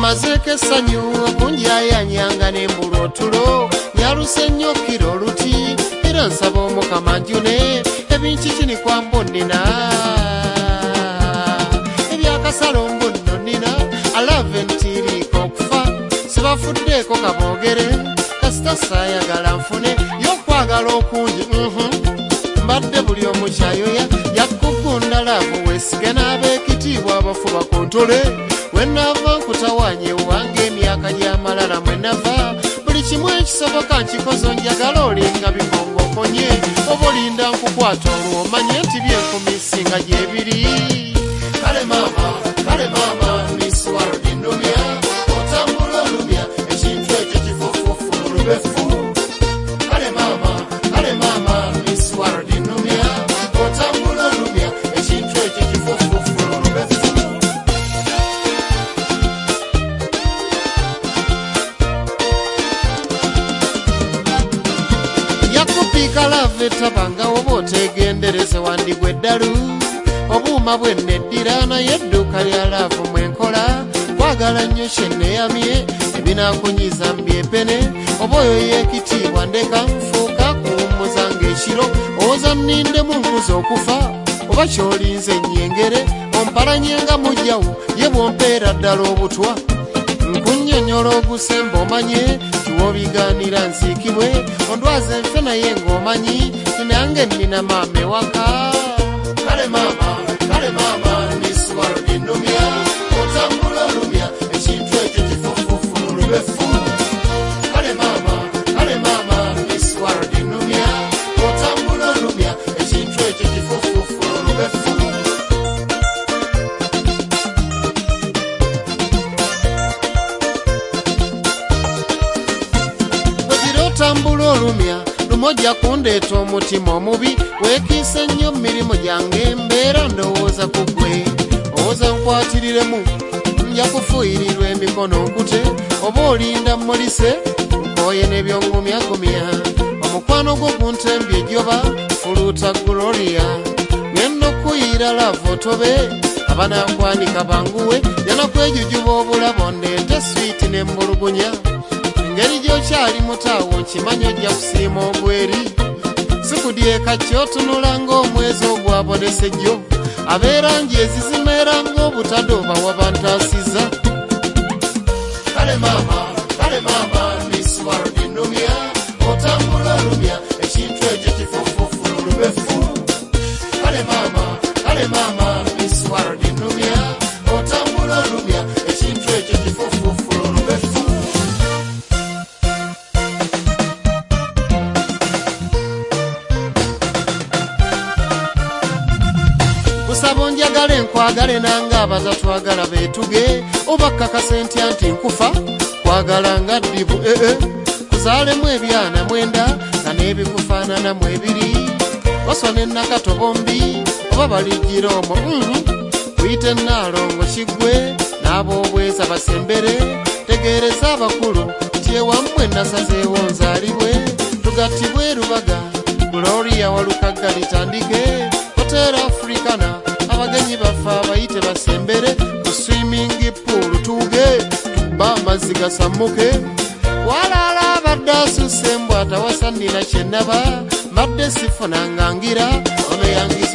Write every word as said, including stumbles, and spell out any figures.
mazeke sanyu kunjayanyanga n'embulu tulo nyaluse nnyo kiro luti era nsaba Omukama njune ebinki kini kwambo nnina ebyakasalo mbu nno nnina alave ntiriiko okufa sibafuddeeko kaboogere kasita saayagala nfune y'okwagala okungi mbadde buli omu kyayoya yakugunda laavu weesige n'abeekitiibwa abafu bakontole wenava nkutawanye wange emyaka gy'amalala mwenava buli kimu ekisoboka nkikozo njagala olinga bikongokonye oba olinda nkukwata olwo omanye nti byenkumi singa gyebiri kale maama kale maama Miss World ndumya otambula olumya ekintu ekyo kifufufu lubefu kale maama kale maama Miss World ndumya otambula olumya ekintu ekyo kifufufu lubefu kalave tabanga oba otegendereze wandigwe eddalu obuuma bwenneddira naye edduuka lya laavu mwenkola kwagala nnyo kyenneeyamye ebinakunyiza mbyepene oba oyo yeekitiibwa ndeka nfuuka kuwummuza ng'ekiro owoza nnindemu nkuza okufa oba ky'olinze ennyengere ompalanyenga mujjawo ye bw'ompeera ddala obutwa nkunnyonnyola ogusemba omanye kiwobigaanira nsiikibwe ondwaze nfe naye ng'omanyi nange nnina maama ewaka kale maama kale maama Miss World ndumya otambula olumya ekintu ekyo kifufufu lubefu kale maama kale maama Miss World ndumya otambula olumya ekintu ekyo kifufufu lubefu tambula olumya lumojja kundeeta omutima omubi weekiise nnyo mirimu gyange mbeera ndowooza ku ggwe owooza nkwatiriremu nja kufuyirirwa emikono nkute oba olinda mmulise nkooye n'ebyongumyagumya omukwano gwo guntembye ejjoba fuluuta gloria ngenda okuyira laavu otobe abanankwanika banguwe janakwejujuba obulabo ndeete switi n'embulugunya engeri gy'okyali mutaawo nkimanyi ojja kusiima obweri sikudyeka kyotunula ng'omwezi ogwabonese jjo abeerangi ezizimeera ng'obutadde oba wabantaasiza kale maama kale maama Miss World ndumya otambula olumya ekintu ekyo kifufufu lubefu kale maama kale maama Miss World ndumya otambula olumya ekintu ekyo kifufufu lubefu kusaba njagale nkwagale nanga abatatwagala beetuge oba kakase ntya nti nkufa kwagala nga ddibu ee kuzaalemu ebyana mwenda nga n'ebikufaananamu ebiri waswa n'ennakato bombi oba balijjira omwo kuyita ennaalongo kiggwe n'ab'obweza basembere tegeereza abakulu nti ewammwe nasazeewo nzaalibwe tugattibwe rubaga gloria walukagga litandike hotera africana abagenyi baffe abayite basembere ku swimming pool tuuge tuba amazzi gasammuke walaala abadde asusse embwata wasannina kyennaba mbadde sifunanga ngira ono yangi